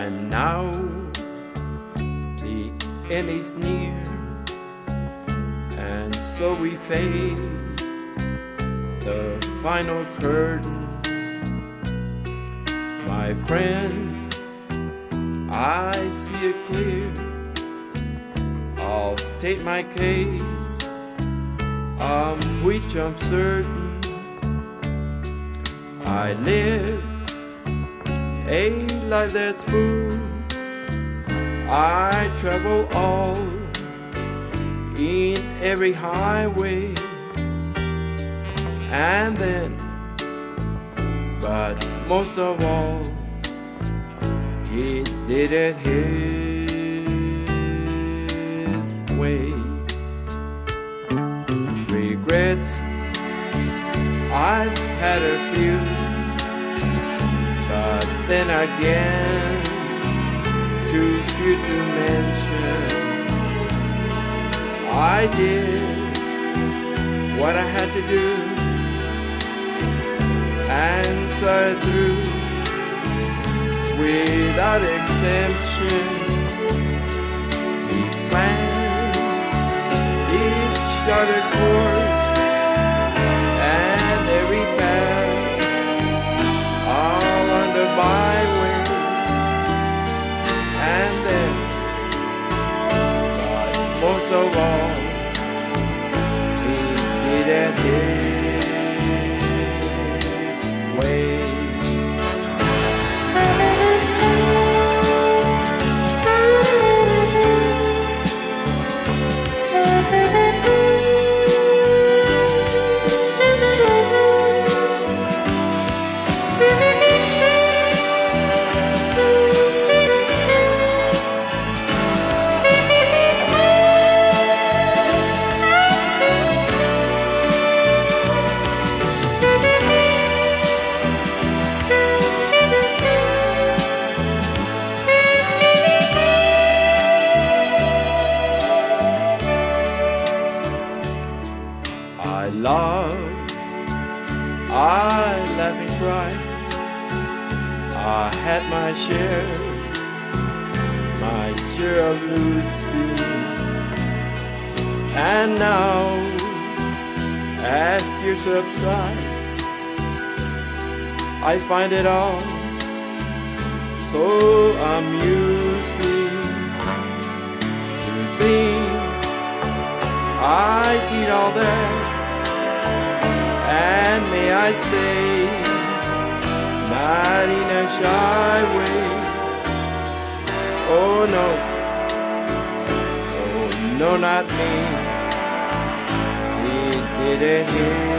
And now the end is near, and so we face the final curtain. My friends, I see it clear. I'll state my case, which I'm certain. I live a life that's full. I travel all in every highway, and then, but most of all, he did it his way. Regrets, I've had a few, but then again, too few to mention. I did what I had to do, and saw it through without exemptions. He planned each charted course and every path all on the byway, and then, but most of all, he did it his way. I loved, I laughed and cried. I had my share of losing. And now, as tears subside, I find it all so amusing to think I did all that. And may I say, not in a shy way. Oh no, not me. He did it here.